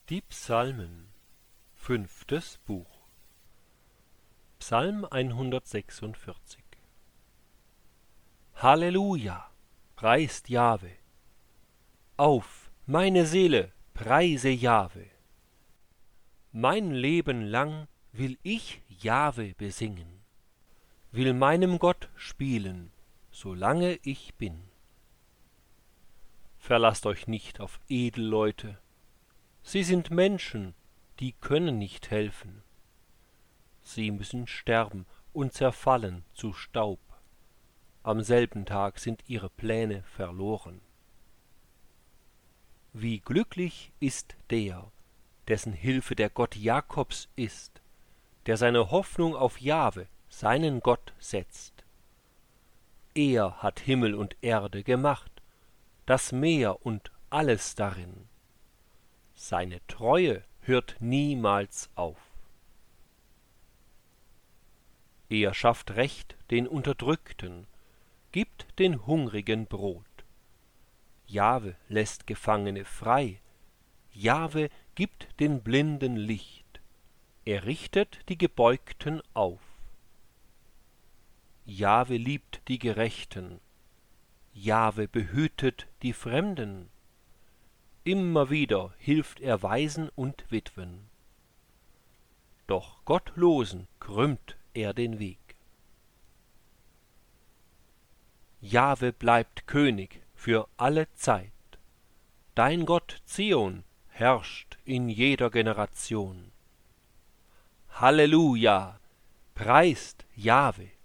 Die Psalmen, 5. Buch. Psalm 146. Halleluja, preist Jahwe. Auf, meine Seele, preise Jahwe. Mein Leben lang will ich Jahwe besingen, will meinem Gott spielen, solange ich bin. Verlasst euch nicht auf Edelleute, sie sind Menschen, die können nicht helfen. Sie müssen sterben und zerfallen zu Staub. Am selben Tag sind ihre Pläne verloren. Wie glücklich ist der, dessen Hilfe der Gott Jakobs ist, der seine Hoffnung auf Jahwe, seinen Gott, setzt. Er hat Himmel und Erde gemacht, das Meer und alles darin. Seine Treue hört niemals auf. Er schafft Recht den Unterdrückten, gibt den Hungrigen Brot. Jahwe lässt Gefangene frei, Jahwe gibt den Blinden Licht, er richtet die Gebeugten auf. Jahwe liebt die Gerechten, Jahwe behütet die Fremden. Immer wieder hilft er Waisen und Witwen. Doch Gottlosen krümmt er den Weg. Jahwe bleibt König für alle Zeit. Dein Gott Zion herrscht in jeder Generation. Halleluja, preist Jahwe.